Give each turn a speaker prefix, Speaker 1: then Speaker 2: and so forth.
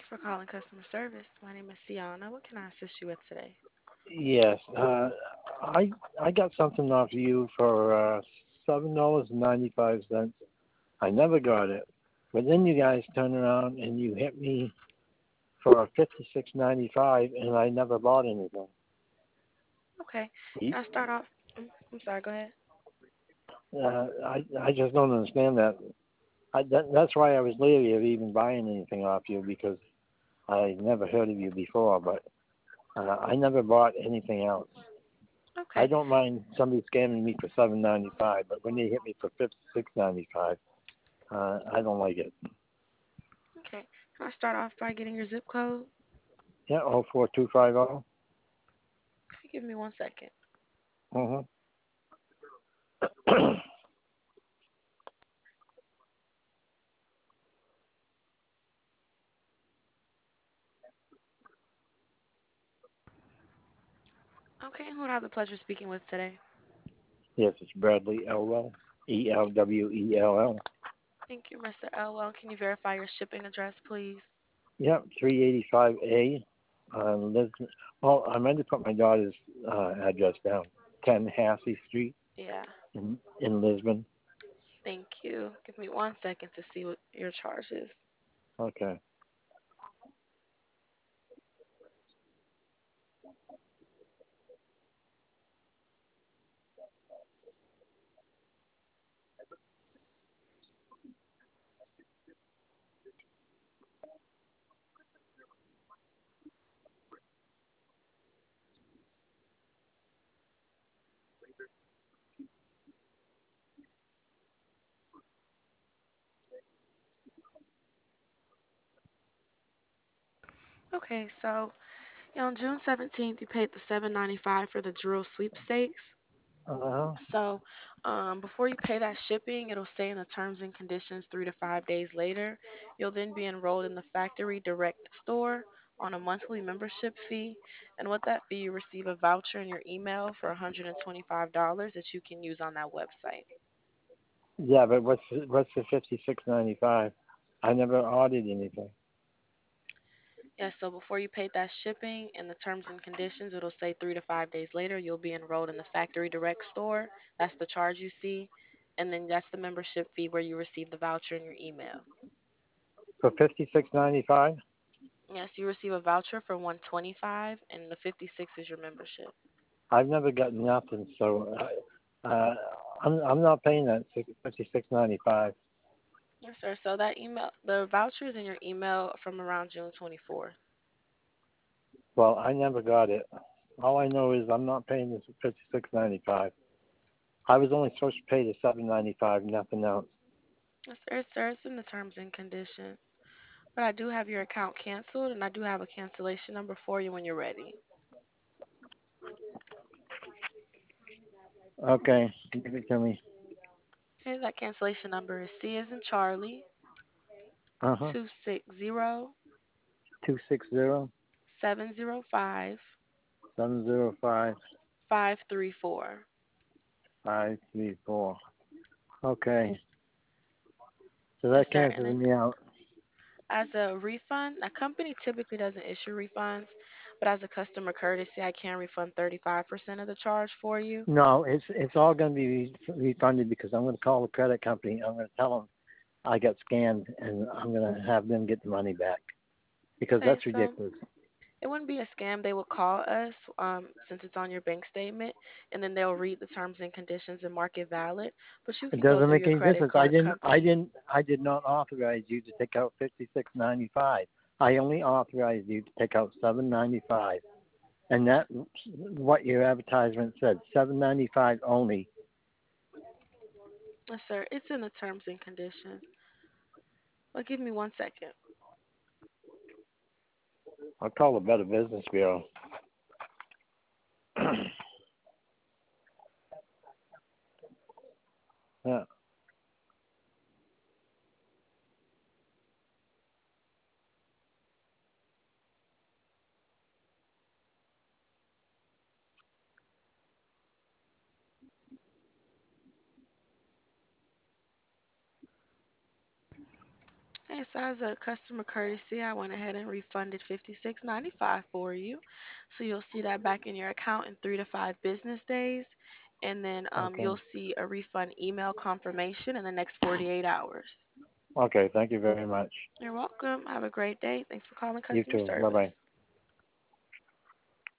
Speaker 1: you for calling customer service. My name is Siana. What can I assist you with today?
Speaker 2: Yes, I got something off you for $7.95. I never got it, but then you guys turn around and you hit me for 56.95, and I never bought anything.
Speaker 1: Okay.
Speaker 2: You-
Speaker 1: Can I start off? I'm sorry, go ahead.
Speaker 2: I just don't understand that. That's why I was leery of even buying anything off you because I never heard of you before, but I never bought anything else. I
Speaker 1: Okay.
Speaker 2: don't mind somebody scamming me for 7.95, but when they hit me for 56.95, I don't like it.
Speaker 1: Okay. Can I start off by getting your zip code?
Speaker 2: Yeah, 04250.
Speaker 1: Okay, give me 1 second.
Speaker 2: Mm-hmm.
Speaker 1: Okay, who do I have the pleasure of speaking with today?
Speaker 2: Yes, it's Bradley Elwell, Elwell.
Speaker 1: Thank you, Mr. Elwell. Can you verify your shipping address, please?
Speaker 2: Yep, 385A. Liz, well, I meant to put my daughter's address down. 10 Hassey Street
Speaker 1: Yeah.
Speaker 2: in Lisbon.
Speaker 1: Thank you. Give me 1 second to see what your charge is.
Speaker 2: Okay.
Speaker 1: Okay, so on June 17th, you paid the 7.95 for the Drill sweepstakes.
Speaker 2: Uh-huh.
Speaker 1: So, before you pay that shipping, it'll say in the terms and conditions 3 to 5 days later. You'll then be enrolled in the factory direct store on a monthly membership fee. And with that fee, you receive a voucher in your email for $125 that you can use on that website.
Speaker 2: Yeah, but what's the 56.95? I never ordered anything.
Speaker 1: Yeah, so before you pay that shipping in the terms and conditions, it'll say 3 to 5 days later, you'll be enrolled in the factory direct store. That's the charge you see. And then that's the membership fee where you receive the voucher in your email.
Speaker 2: For 56.95?
Speaker 1: Yes, you receive a voucher for 125 and the 56 is your membership.
Speaker 2: I've never gotten nothing, so I'm not paying that 56.95.
Speaker 1: Yes, sir. So that email, the voucher is in your email from around June 24th.
Speaker 2: Well, I never got it. All I know is I'm not paying this 56.95. I was only supposed to pay the 7.95, nothing else.
Speaker 1: Yes, sir. It's in the terms and conditions. But I do have your account canceled and I do have a cancellation number for you when you're ready.
Speaker 2: Okay, give it to me.
Speaker 1: Okay, that cancellation number is C as in Charlie,
Speaker 2: Uh huh.
Speaker 1: 260
Speaker 2: 260
Speaker 1: 705
Speaker 2: 705
Speaker 1: 534.
Speaker 2: 534. Okay, so
Speaker 1: Yes,
Speaker 2: that
Speaker 1: sir. And
Speaker 2: cancels
Speaker 1: then
Speaker 2: me out.
Speaker 1: as a refund, a company typically doesn't issue refunds, but as a customer courtesy, I can refund 35% of the charge for you.
Speaker 2: No, it's all going to be refunded because I'm going to call the credit company. I'm going to tell them I got scammed, and I'm going to have them get the money back because
Speaker 1: Okay,
Speaker 2: that's
Speaker 1: so
Speaker 2: ridiculous.
Speaker 1: it wouldn't be a scam. They would call us since it's on your bank statement, and then they'll read the terms and conditions and mark it valid. But you
Speaker 2: It
Speaker 1: can go
Speaker 2: doesn't
Speaker 1: through
Speaker 2: make
Speaker 1: your
Speaker 2: any
Speaker 1: credit
Speaker 2: difference. I
Speaker 1: card
Speaker 2: didn't. I
Speaker 1: company.
Speaker 2: didn't. I did not authorize you to take out 56.95. I only authorized you to take out 7.95, and that's what your advertisement said. 7.95 only.
Speaker 1: Yes, sir. It's in the terms and conditions. But give me 1 second.
Speaker 2: I'll call the Better Business Bureau. Yeah.
Speaker 1: Okay, Okay, so as a customer courtesy, I went ahead and refunded 56.95 for you. So you'll see that back in your account in 3 to 5 business days, and then
Speaker 2: Okay.
Speaker 1: you'll see a refund email confirmation in the next 48 hours.
Speaker 2: Okay. Thank you very much.
Speaker 1: You're welcome. Have a great day. Thanks for calling
Speaker 2: You
Speaker 1: customer
Speaker 2: too. Bye bye.
Speaker 1: service.